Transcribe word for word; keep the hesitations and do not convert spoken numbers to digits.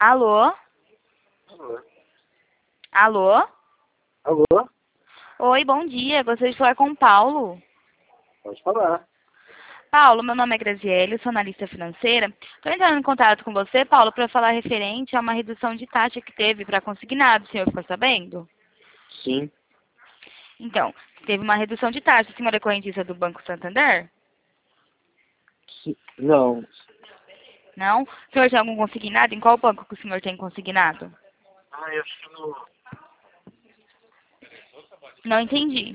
Alô? Alô? Alô? Alô? Oi, bom dia. Gostaria de falar com o Paulo. Pode falar. Paulo, meu nome é Graziele, eu sou analista financeira. Estou entrando em contato com você, Paulo, para falar referente a uma redução de taxa que teve para consignado. O senhor ficou sabendo? Sim. Então, teve uma redução de taxa. O senhor é correntista do Banco Santander? Sim. Não. Não? O senhor tem algum consignado? Em qual banco que o senhor tem consignado? Ah, eu acho que no... Não entendi.